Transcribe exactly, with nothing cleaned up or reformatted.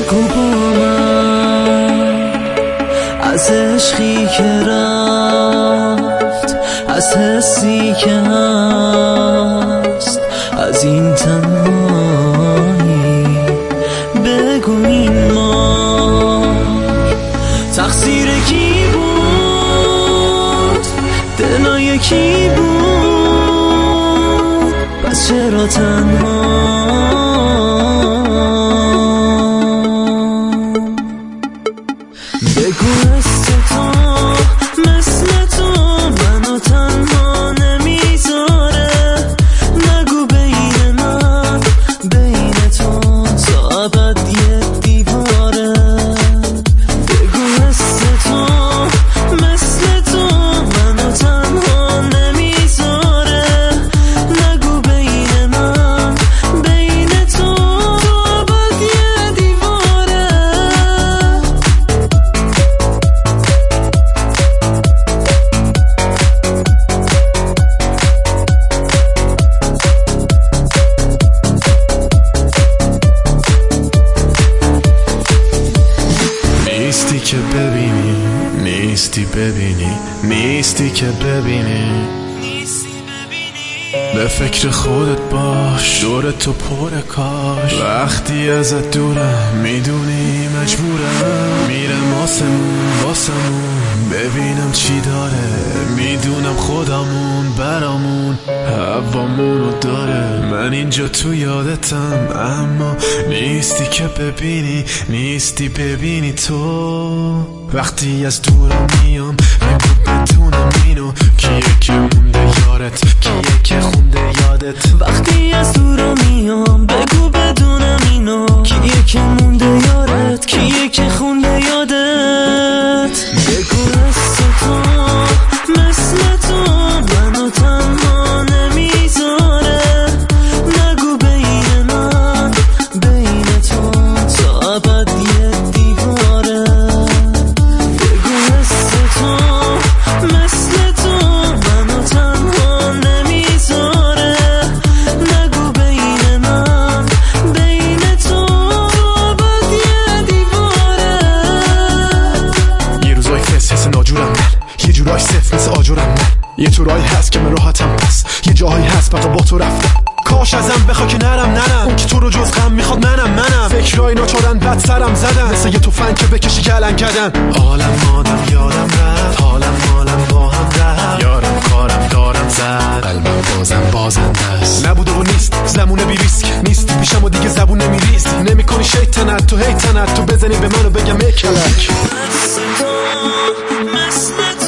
بگو با من از عشقی که رفت، از حسی که هست، از این تنهایی. بگو این ما تقصیر کی بود؟ دلای کی بود؟ پس چرا تنها؟ بگو مثل تو مثل تو منو تنها نمیذاره. نگو بین من بین تو تا ابد یه دیواره. بگو مثل تو مثل تو منو تنها نمیذاره. نگو بین من بین تو تا ابد یه دیواره. نیستی که ببینی، نیستی ببینی، نیستی که ببینی. به فکر خودت باش، دور تو پر کاش. وقتی ازت دورم میدونی مجبورم. میرم آسمون واسمون ببینم چی داره. میدونم خودمون برامون هوامونو داره. من اینجا تو یادتم اما نیستی که ببینی، نیستی ببینی تو. وقتی از دورم میام بگو بدونم اینو کیه که مونده یارت، کیه که خونده یادت. وقتی از دورم میام بگو بدونم اینو کیه که مونده یارت، کیه که خونده یادت. بگو مثل تو مثل تو منو تنها نمیذاره. نگو بین من بین تو تا ابد یه دیواره. بگو مثل تو مثل تو منو تنها نمیذاره. نگو بین من بین تو تا ابد یه دیواره. یه روزای فس حس ناجورم من، یه جورای صف مثل آجورم من. یه جورایی هست که من راحتم بس، یه جاهایی هست فقط با تو رفتم. کاش ازم بخوا که نرم نرم، اون که تو رو جز غم میخواد منم منم. فکرای ناچارن بد سرم زدن، مثل یه توفنگ که بکشی گلن گدن. حالم مادم یادم رفت، حالم مالم با هم رفت. یارم کارم دارم زد، قلبم بازم بازنده است. نبوده و نیست زمونه بی ریسک، نیستی پیشم و دیگه زبون نمیریست. نمیکنی شیطنت تو هیتنت، تو بزنی به منو بگم ای کلک. مثل تو مثل تو